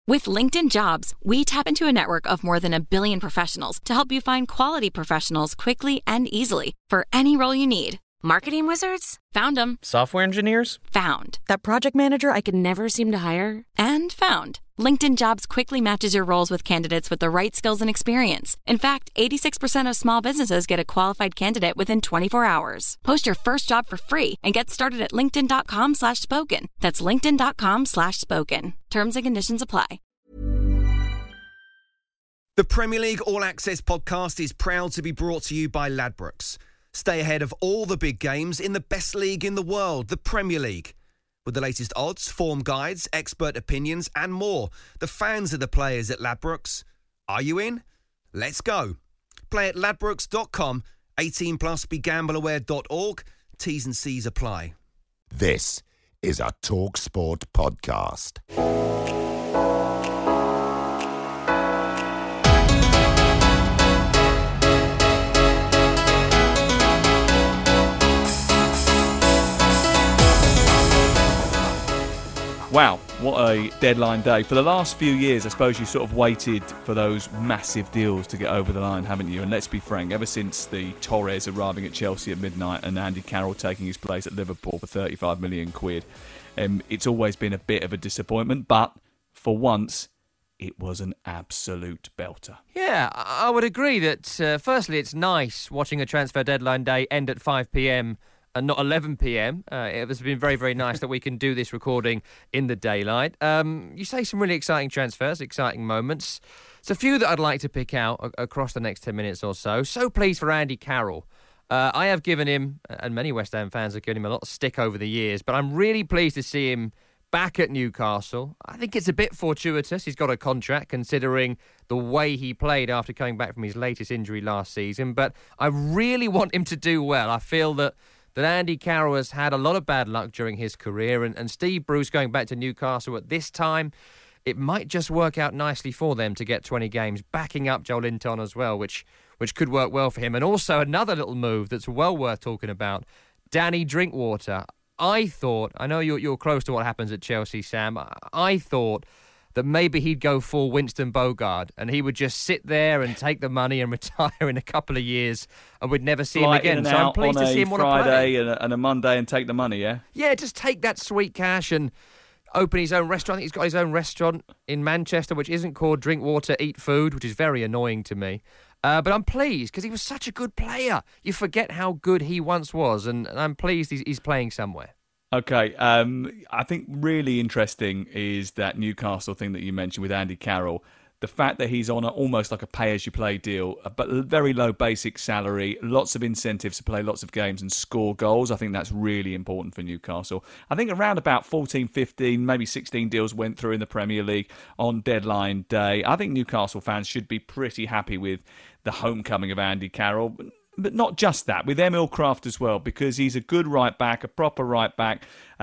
With LinkedIn Jobs, we tap into a network of more than 1 billion professionals to help you find quality professionals quickly and easily for any role you need. Marketing wizards? Found them. Software engineers? Found. That project manager I could never seem to hire? And found. LinkedIn Jobs quickly matches your roles with candidates with the right skills and experience. In fact, 86% of small businesses get a qualified candidate within 24 hours. Post your first job for free and get started at linkedin.com/spoken. That's linkedin.com/spoken. Terms and conditions apply. The Premier League All Access podcast is proud to be brought to you by Ladbrokes. Stay ahead of all the big games in the best league in the world, the Premier League. With the latest odds, form guides, expert opinions and more. The fans are the players at Ladbrokes. Are you in? Let's go. Play at ladbrokes.com, 18 plus, begambleaware.org. T's and C's apply. This is a TalkSport podcast. Wow, what a deadline day. For the last few years, I suppose you sort of waited for those massive deals to get over the line, haven't you? And let's be frank, ever since the Torres arriving at Chelsea at midnight and Andy Carroll taking his place at Liverpool for 35 million quid, it's always been a bit of a disappointment, but for once, it was an absolute belter. Yeah, I would agree that, firstly, it's nice watching a transfer deadline day end at 5 p.m, and not 11 p.m. It has been very, very nice that we can do this recording in the daylight. You say some really exciting transfers, exciting moments. There's a few that I'd like to pick out across the next 10 minutes or so. So pleased for Andy Carroll. I have given him, and many West Ham fans have given him a lot of stick over the years, but I'm really pleased to see him back at Newcastle. I think it's a bit fortuitous. He's got a contract considering the way he played after coming back from his latest injury last season, but I really want him to do well. I feel that Andy Carroll has had a lot of bad luck during his career, and Steve Bruce going back to Newcastle at this time, it might just work out nicely for them to get 20 games, backing up Joe Linton as well, which could work well for him. And also another little move that's well worth talking about, Danny Drinkwater. I know you're close to what happens at Chelsea, Sam. I thought that maybe he'd go full Winston Bogard and he would just sit there and take the money and retire in a couple of years and we'd never see him again. So I'm pleased to see him on a Friday and a Monday and take the money, yeah? Yeah, just take that sweet cash and open his own restaurant. I think he's got his own restaurant in Manchester, which isn't called Drinkwater Eat Food, which is very annoying to me. But I'm pleased because he was such a good player. You forget how good he once was, and I'm pleased he's playing somewhere. Okay, I think really interesting is that Newcastle thing that you mentioned with Andy Carroll. The fact that he's on almost like a pay-as-you-play deal, but a very low basic salary, lots of incentives to play lots of games and score goals. I think that's really important for Newcastle. I think around about 14, 15, maybe 16 deals went through in the Premier League on deadline day. I think Newcastle fans should be pretty happy with the homecoming of Andy Carroll. But not just that, with Emil Kraft as well, because he's a good right back, a proper right back.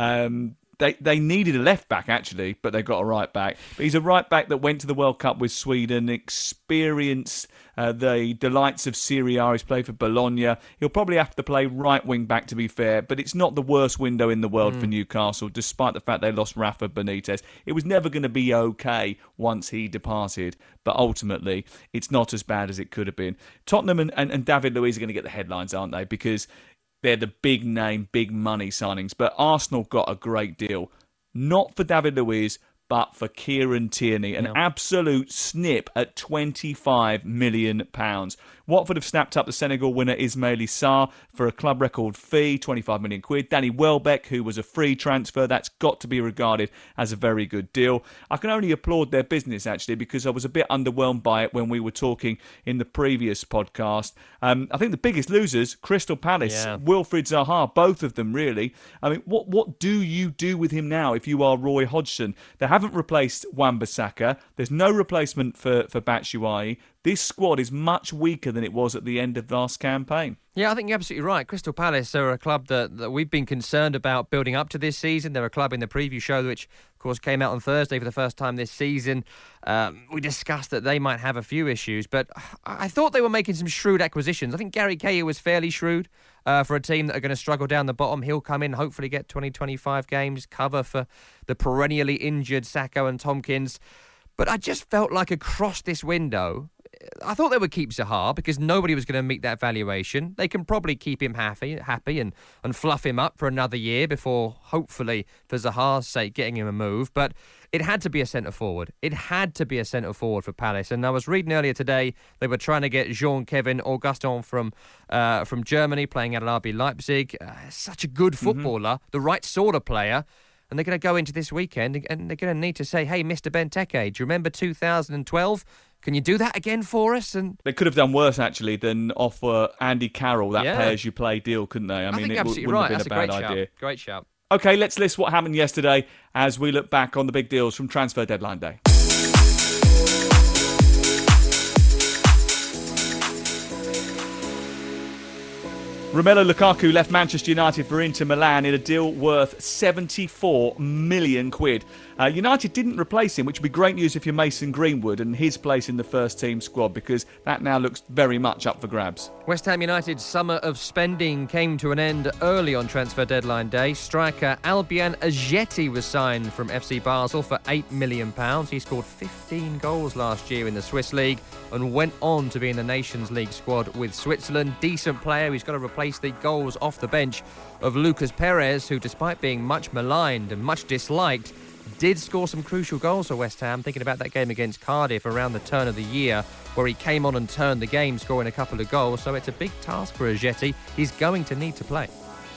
They needed a left back, actually, but they got a right back. But he's a right back that went to the World Cup with Sweden, experienced the delights of Serie A. He's played for Bologna. He'll probably have to play right wing back, to be fair, but it's not the worst window in the world for Newcastle, despite the fact they lost Rafa Benitez. It was never going to be okay once he departed, but ultimately, it's not as bad as it could have been. Tottenham and David Luiz are going to get the headlines, aren't they? Because they're the big name, big money signings. But Arsenal got a great deal. Not for David Luiz, but for Kieran Tierney. An absolute snip at £25 million. Watford have snapped up the Senegal winner Ismaili Sarr for a club record fee, 25 million quid. Danny Welbeck, who was a free transfer, that's got to be regarded as a very good deal. I can only applaud their business, actually, because I was a bit underwhelmed by it when we were talking in the previous podcast. I think the biggest losers, Crystal Palace, Wilfried Zaha, both of them, really. I mean, what do you do with him now if you are Roy Hodgson? They haven't replaced Wan-Bissaka. There's no replacement for Batshuayi. This squad is much weaker than it was at the end of last campaign. Yeah, I think you're absolutely right. Crystal Palace are a club that we've been concerned about building up to this season. They're a club in the preview show, which, of course, came out on Thursday for the first time this season. We discussed that they might have a few issues, but I thought they were making some shrewd acquisitions. I think Gary Cahill was fairly shrewd for a team that are going to struggle down the bottom. He'll come in, hopefully get 20, 25 games, cover for the perennially injured Sacco and Tompkins. But I just felt like across this window, I thought they would keep Zaha because nobody was going to meet that valuation. They can probably keep him happy and fluff him up for another year before, hopefully, for Zaha's sake, getting him a move. But it had to be a centre-forward. It had to be a centre-forward for Palace. And I was reading earlier today, they were trying to get Jean-Kevin Augustin from Germany, playing at RB Leipzig. Such a good footballer, the right sort of player. And they're going to go into this weekend and they're going to need to say, hey, Mr. Benteke, do you remember 2012? Can you do that again for us? And they could have done worse, actually, than offer Andy Carroll that pay-as-you-play deal, couldn't they? I mean, think it absolutely wouldn't right. have been That's a bad idea. Great shout. OK, let's list what happened yesterday as we look back on the big deals from transfer deadline day. Romelu Lukaku left Manchester United for Inter Milan in a deal worth 74 million quid. United didn't replace him, which would be great news if you're Mason Greenwood and his place in the first team squad, because that now looks very much up for grabs. West Ham United's summer of spending came to an end early on transfer deadline day. Striker Albian Ajeti was signed from FC Basel for £8 million. He scored 15 goals last year in the Swiss League and went on to be in the Nations League squad with Switzerland. Decent player. He's got to replace the goals off the bench of Lucas Perez, who, despite being much maligned and much disliked, did score some crucial goals for West Ham. Thinking about that game against Cardiff around the turn of the year, where he came on and turned the game, scoring a couple of goals. So it's a big task for Ajeti. He's going to need to play.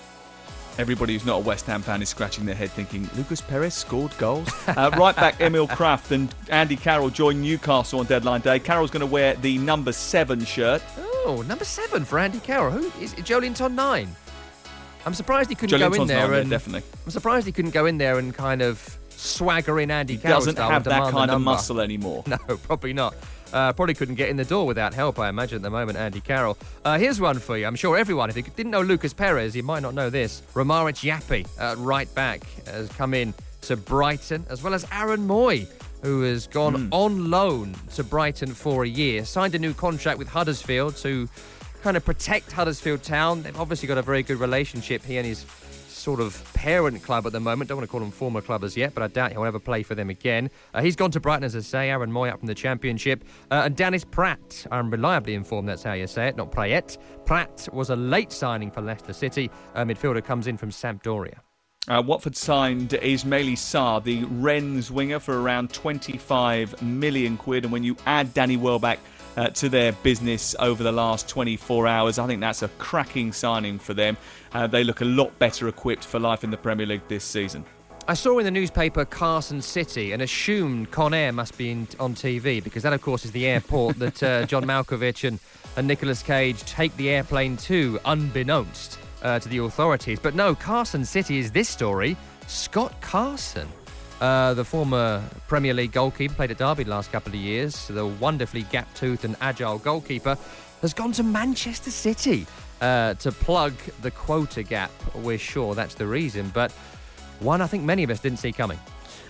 Everybody who's not a West Ham fan is scratching their head thinking, Lucas Perez scored goals? Right back Emil Kraft and Andy Carroll joined Newcastle on deadline day. Carroll's going to wear the number 7 shirt. Oh, number 7 for Andy Carroll. Who is it? Joelinton 9? I'm surprised he couldn't go in there. Definitely. I'm surprised he couldn't go in there and kind of swagger in Andy Carroll. He doesn't have that kind of muscle anymore. No, probably not. Probably couldn't get in the door without help, I imagine, at the moment, Andy Carroll. Here's one for you. I'm sure everyone, if you didn't know Lucas Perez, you might not know this. Romaric Yapi, right back, has come in to Brighton, as well as Aaron Moy, who has gone on loan to Brighton for a year. Signed a new contract with Huddersfield to kind of protect Huddersfield Town. They've obviously got a very good relationship, he and his sort of parent club at the moment. Don't want to call them former club as yet, but I doubt he'll ever play for them again. He's gone to Brighton, as I say. Aaron Moy up from the Championship. And Dennis Pratt, I'm reliably informed that's how you say it, not Prayet. Pratt was a late signing for Leicester City. Midfielder comes in from Sampdoria. Watford signed Ismaili Sarr, the Rennes winger, for around 25 million quid. And when you add Danny Welbeck to their business over the last 24 hours, I think that's a cracking signing for them. They look a lot better equipped for life in the Premier League this season. I saw in the newspaper Carson City and assumed Con Air must be on TV, because that, of course, is the airport that John Malkovich and Nicolas Cage take the airplane to, unbeknownst to the authorities. But no, Carson City is this story. Scott Carson, the former Premier League goalkeeper, played at Derby the last couple of years, the wonderfully gap-toothed and agile goalkeeper, has gone to Manchester City to plug the quota gap. We're sure that's the reason, but one I think many of us didn't see coming.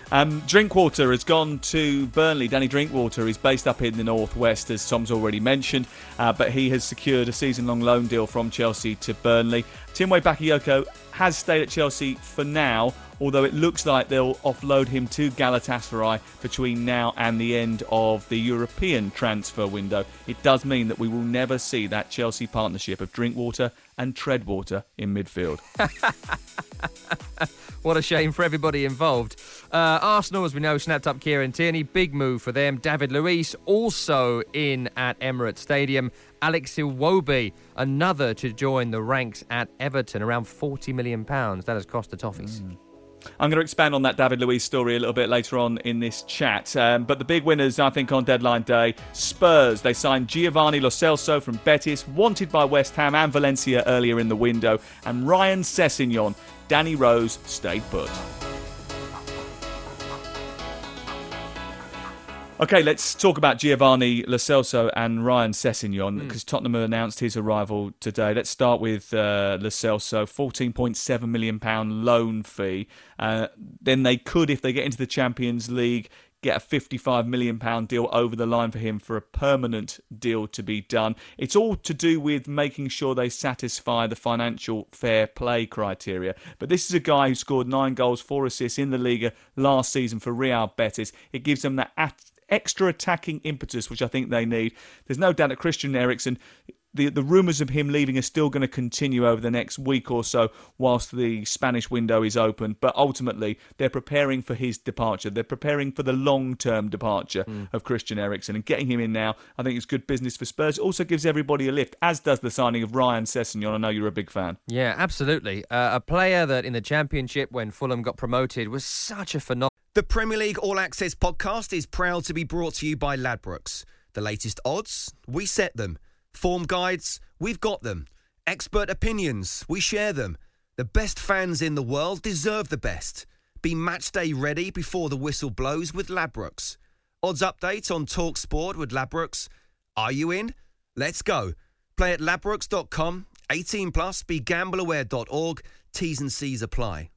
Drinkwater has gone to Burnley. Danny Drinkwater is based up in the northwest, as Tom's already mentioned, but he has secured a season-long loan deal from Chelsea to Burnley. Tinway Bakayoko has stayed at Chelsea for now, although it looks like they'll offload him to Galatasaray between now and the end of the European transfer window. It does mean that we will never see that Chelsea partnership of Drinkwater and Treadwater in midfield. What a shame for everybody involved. Arsenal, as we know, snapped up Kieran Tierney. Big move for them. David Luiz also in at Emirates Stadium. Alex Iwobi, another to join the ranks at Everton. Around £40 million. That has cost the Toffees. I'm going to expand on that David Luiz story a little bit later on in this chat. But the big winners, I think, on deadline day, Spurs. They signed Giovanni Lo Celso from Betis, wanted by West Ham and Valencia earlier in the window. And Ryan Sessegnon, Danny Rose stayed put. OK, let's talk about Giovanni Lo Celso and Ryan Sessegnon, because Tottenham announced his arrival today. Let's start with Lo Celso, £14.7 million loan fee. Then they could, if they get into the Champions League, get a £55 million deal over the line for him for a permanent deal to be done. It's all to do with making sure they satisfy the financial fair play criteria. But this is a guy who scored 9 goals, 4 assists in the Liga last season for Real Betis. It gives them that extra attacking impetus, which I think they need. There's no doubt that Christian Eriksen, the rumours of him leaving are still going to continue over the next week or so whilst the Spanish window is open. But ultimately, they're preparing for his departure. They're preparing for the long-term departure of Christian Eriksen. And getting him in now, I think it's good business for Spurs. It also gives everybody a lift, as does the signing of Ryan Sessegnon. I know you're a big fan. Yeah, absolutely. A player that in the Championship, when Fulham got promoted, was such a phenomenal. The Premier League All Access podcast is proud to be brought to you by Ladbrokes. The latest odds, we set them. Form guides, we've got them. Expert opinions, we share them. The best fans in the world deserve the best. Be match day ready before the whistle blows with Ladbrokes. Odds update on Talk Sport with Ladbrokes. Are you in? Let's go. Play at ladbrokes.com. 18 plus. BeGambleAware.org. T's and C's apply.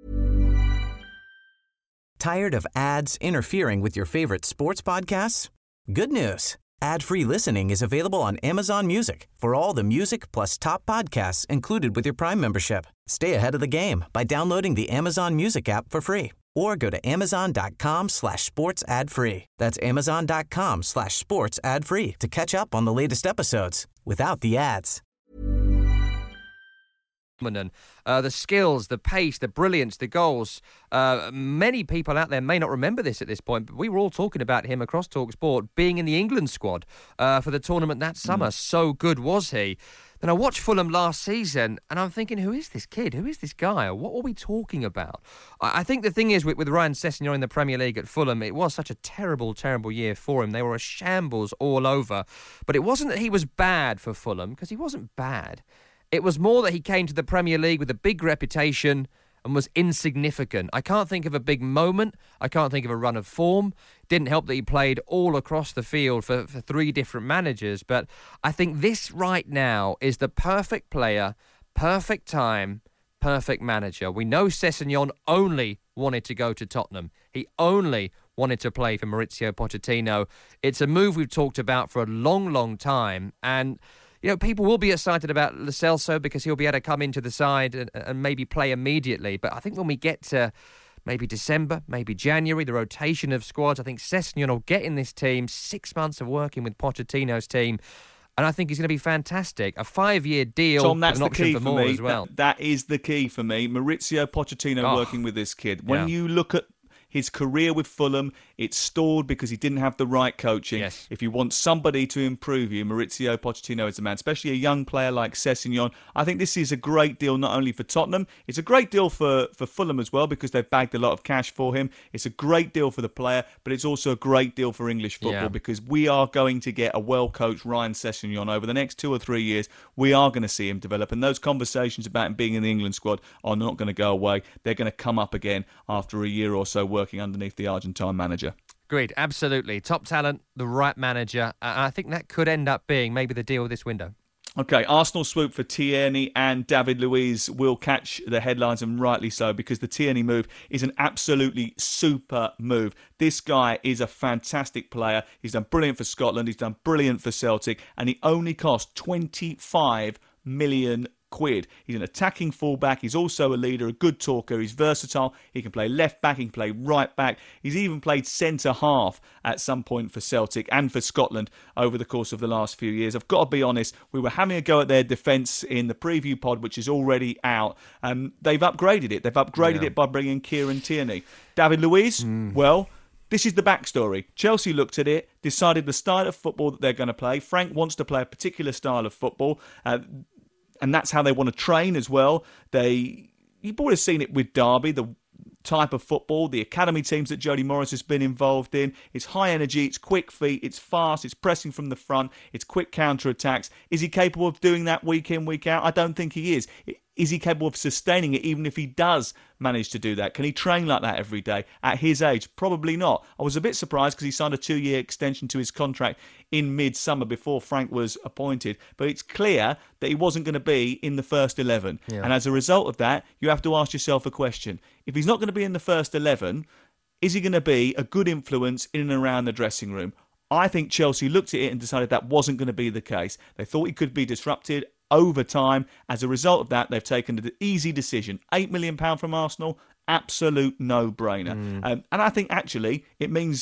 Tired of ads interfering with your favorite sports podcasts? Good news. Ad-free listening is available on Amazon Music for all the music plus top podcasts included with your Prime membership. Stay ahead of the game by downloading the Amazon Music app for free or go to amazon.com/sports ad free. That's amazon.com/sports ad free to catch up on the latest episodes without the ads. The skills, the pace, the brilliance, the goals. Many people out there may not remember this at this point, but we were all talking about him across TalkSport being in the England squad for the tournament that summer. So good was he. Then I watched Fulham last season and I'm thinking, who is this kid? Who is this guy? What are we talking about? I think the thing is with Ryan Sessegnon in the Premier League at Fulham, it was such a terrible, terrible year for him. They were a shambles all over. But it wasn't that he was bad for Fulham, because he wasn't bad. It was more that he came to the Premier League with a big reputation and was insignificant. I can't think of a big moment. I can't think of a run of form. It didn't help that he played all across the field for 3 different managers. But I think this right now is the perfect player, perfect time, perfect manager. We know Sessegnon only wanted to go to Tottenham. He only wanted to play for Maurizio Pochettino. It's a move we've talked about for a long, long time. And you know, people will be excited about Lo Celso because he'll be able to come into the side and maybe play immediately. But I think when we get to maybe December, maybe January, the rotation of squads, I think Sessegnon will get in this team, 6 months of working with Pochettino's team. And I think he's going to be fantastic. A 5-year deal. Tom, that's with an the key option for me. As well. That is the key for me. Maurizio Pochettino working with this kid. When you look at his career with Fulham, it stalled because he didn't have the right coaching. Yes. If you want somebody to improve you, Maurizio Pochettino is the man, especially a young player like Sessegnon. I think this is a great deal not only for Tottenham, it's a great deal for Fulham as well because they've bagged a lot of cash for him. It's a great deal for the player, but it's also a great deal for English football because we are going to get a well-coached Ryan Sessegnon over the next 2 or 3 years. We are going to see him develop, and those conversations about him being in the England squad are not going to go away. They're going to come up again after a year or so working underneath the Argentine manager. Agreed, absolutely. Top talent, the right manager. I think that could end up being maybe the deal this window. Okay, Arsenal swoop for Tierney and David Luiz will catch the headlines, and rightly so, because the Tierney move is an absolutely super move. This guy is a fantastic player. He's done brilliant for Scotland. He's done brilliant for Celtic, and he only cost 25 million quid. He's an attacking fullback. He's also a leader, a good talker. He's versatile. He can play left back. He can play right back. He's even played centre half at some point for Celtic and for Scotland over the course of the last few years. I've got to be honest, we were having a go at their defence in the preview pod, which is already out. They've upgraded it. They've upgraded it by bringing Kieran Tierney. David Luiz, well, this is the backstory. Chelsea looked at it, decided the style of football that they're going to play. Frank wants to play a particular style of football. And that's how they want to train as well. You've always seen it with Derby, the type of football, the academy teams that Jody Morris has been involved in. It's high energy, it's quick feet, it's fast, it's pressing from the front, it's quick counter-attacks. Is he capable of doing that week in, week out? I don't think he is. Is he capable of sustaining it even if he does manage to do that? Can he train like that every day at his age? Probably not. I was a bit surprised because he signed a 2-year extension to his contract in mid-summer before Frank was appointed. But it's clear that he wasn't going to be in the first 11. Yeah. And as a result of that, you have to ask yourself a question. If he's not going to be in the first 11, is he going to be a good influence in and around the dressing room? I think Chelsea looked at it and decided that wasn't going to be the case. They thought he could be disrupted over time. As a result of that, they've taken the easy decision. £8 million from Arsenal, absolute no-brainer. And I think actually it means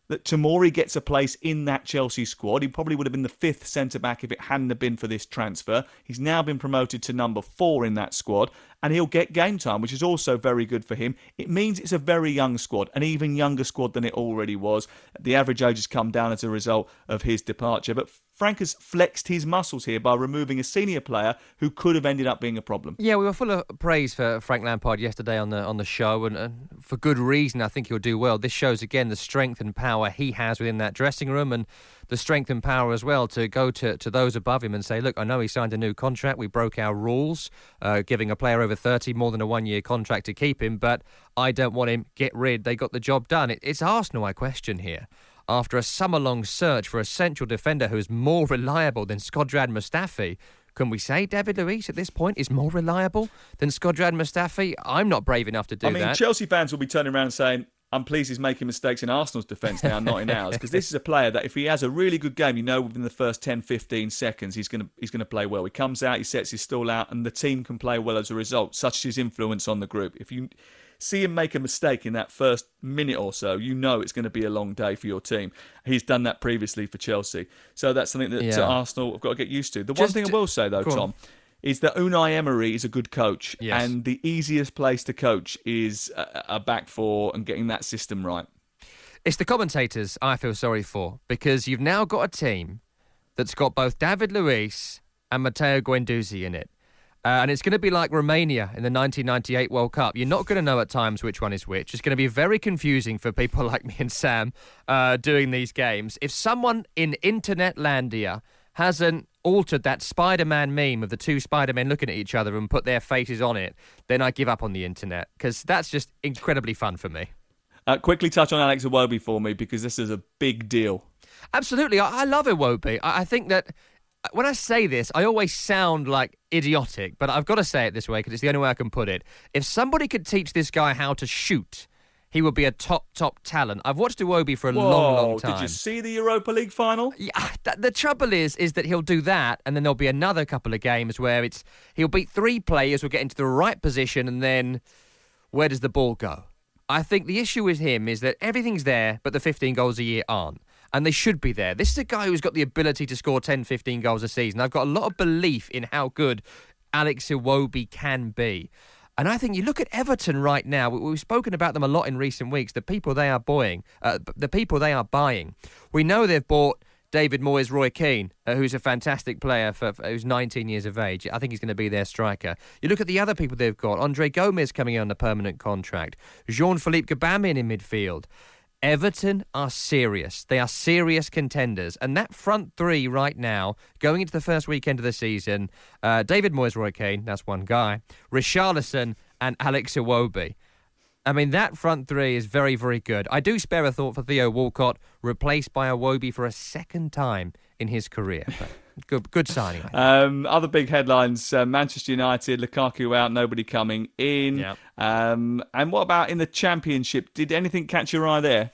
that Tomori gets a place in that Chelsea squad. He probably would have been the 5th centre-back if it hadn't have been for this transfer. He's now been promoted to number 4 in that squad, and he'll get game time, which is also very good for him. It means it's a very young squad, an even younger squad than it already was. The average age has come down as a result of his departure, but Frank has flexed his muscles here by removing a senior player who could have ended up being a problem. Yeah, we were full of praise for Frank Lampard yesterday on the show, and for good reason. I think he'll do well. This shows again the strength and power he has within that dressing room, and the strength and power as well to go to those above him and say, look, I know he signed a new contract. We broke our rules, giving a player over 30 more than a one-year contract to keep him, but I don't want him. Get rid. They got the job done. It's Arsenal I question here. After a summer-long search for a central defender who is more reliable than Shkodran Mustafi, can we say David Luiz at this point is more reliable than Shkodran Mustafi? I'm not brave enough to do that. I mean, Chelsea fans will be turning around and saying, I'm pleased he's making mistakes in Arsenal's defence now, not in ours, because this is a player that if he has a really good game, within the first 10, 15 seconds, he's going to play well. He comes out, he sets his stall out, and the team can play well as a result, such as his influence on the group. If you see him make a mistake in that first minute or so, it's going to be a long day for your team. He's done that previously for Chelsea. So that's something that Arsenal have got to get used to. One thing I will say, though, Tom, is that Unai Emery is a good coach. Yes. And the easiest place to coach is a back four and getting that system right. It's the commentators I feel sorry for, because you've now got a team that's got both David Luiz and Matteo Guendouzi in it. And it's going to be like Romania in the 1998 World Cup. You're not going to know at times which one is which. It's going to be very confusing for people like me and Sam doing these games. If someone in Internetlandia hasn't altered that Spider-Man meme of the two Spider-Men looking at each other and put their faces on it, then I give up on the internet, because that's just incredibly fun for me. Quickly touch on Alex Iwobi for me, because this is a big deal. Absolutely. I love Iwobi. I think that when I say this, I always sound like idiotic, but I've got to say it this way because it's the only way I can put it. If somebody could teach this guy how to shoot, he would be a top talent. I've watched Iwobi for a long time. Did you see the Europa League final? Yeah, the trouble is that he'll do that, and then there'll be another couple of games where he'll beat 3 players, will get into the right position, and then where does the ball go? I think the issue with him is that everything's there, but the 15 goals a year aren't. And they should be there. This is a guy who's got the ability to score 10, 15 goals a season. I've got a lot of belief in how good Alex Iwobi can be. And I think you look at Everton right now. We've spoken about them a lot in recent weeks. The people they are buying. We know they've bought David Moyes, Roy Keane, who's a fantastic player who's 19 years of age. I think he's going to be their striker. You look at the other people they've got. Andre Gomez coming in on a permanent contract. Jean-Philippe Gbamin in midfield. Everton are serious. They are serious contenders. And that front 3 right now, going into the first weekend of the season, David Moyes, Roy Keane, that's one guy, Richarlison and Alex Iwobi. I mean, that front 3 is very, very good. I do spare a thought for Theo Walcott, replaced by Iwobi for a second time in his career. But good signing. Other big headlines, Manchester United, Lukaku out, nobody coming in. Yep. And what about in the Championship? Did anything catch your eye there?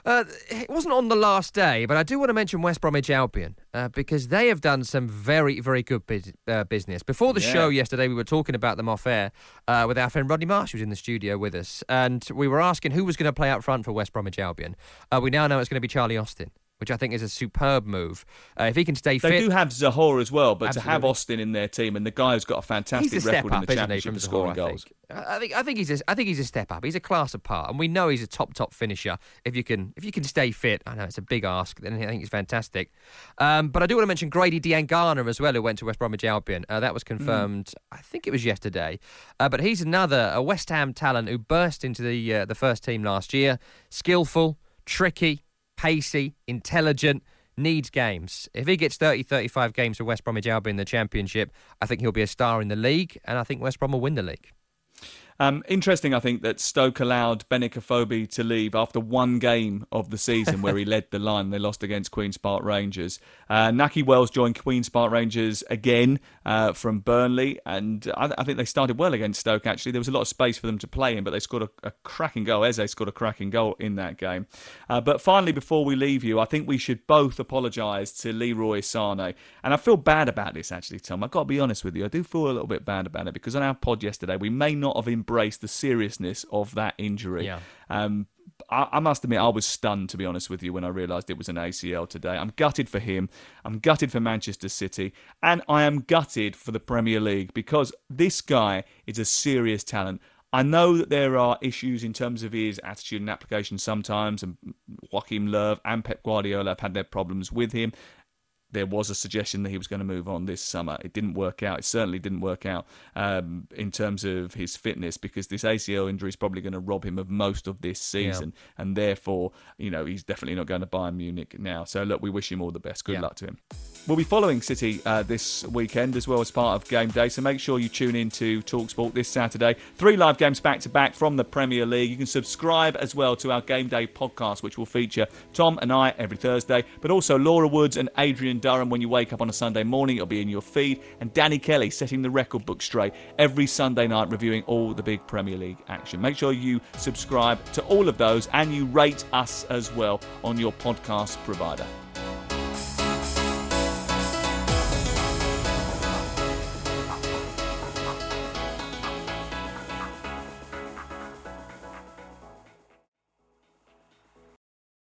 It wasn't on the last day, but I do want to mention West Bromwich Albion because they have done some very, very good business. Before the show yesterday, we were talking about them off air with our friend Rodney Marsh, who's in the studio with us, and we were asking who was going to play up front for West Bromwich Albion. We now know it's going to be Charlie Austin, which I think is a superb move. If he can stay fit. They do have Zahor as well, but Absolutely. to have Austin in their team, and the guy who's got a fantastic record in the Championship for scoring goals. I think he's a step up. He's a class apart, and we know he's a top finisher. If you can stay fit, I know it's a big ask. Then I think he's fantastic. But I do want to mention Grady Diangana as well, who went to West Bromwich Albion. That was confirmed. I think it was yesterday. But he's a West Ham talent who burst into the first team last year. Skillful, tricky, pacey, intelligent, needs games. If he gets 30, 35 games for West Bromwich Albion in the Championship, I think he'll be a star in the league, and I think West Brom will win the league. Interesting, I think, that Stoke allowed Benik Afobe to leave after one game of the season where he led the line. They lost against Queen's Park Rangers. Nahki Wells joined Queen's Park Rangers again from Burnley, and I think they started well against Stoke, actually. There was a lot of space for them to play in, but they scored a cracking goal. Eze scored a cracking goal in that game. But finally, before we leave you, I think we should both apologise to Leroy Sané. And I feel bad about this, actually, Tom. I've got to be honest with you. I do feel a little bit bad about it, because on our pod yesterday, we may not have embraced the seriousness of that injury. Yeah. I must admit, I was stunned, to be honest with you, when I realised it was an ACL today. I'm gutted for him. I'm gutted for Manchester City. And I am gutted for the Premier League, because this guy is a serious talent. I know that there are issues in terms of his attitude and application sometimes, and Joachim Löw and Pep Guardiola have had their problems with him. There was a suggestion that he was going to move on this summer. It didn't work out. It certainly didn't work out in terms of his fitness, because this ACL injury is probably going to rob him of most of this season. Yeah. And therefore, he's definitely not going to Bayern Munich now. So, look, we wish him all the best. Good luck to him. We'll be following City this weekend as well as part of Game Day, so make sure you tune in to TalkSport this Saturday. 3 live games back-to-back from the Premier League. You can subscribe as well to our Game Day podcast, which will feature Tom and I every Thursday, but also Laura Woods and Adrian Durham when you wake up on a Sunday morning. It'll be in your feed. And Danny Kelly setting the record book straight every Sunday night, reviewing all the big Premier League action. Make sure you subscribe to all of those and you rate us as well on your podcast provider.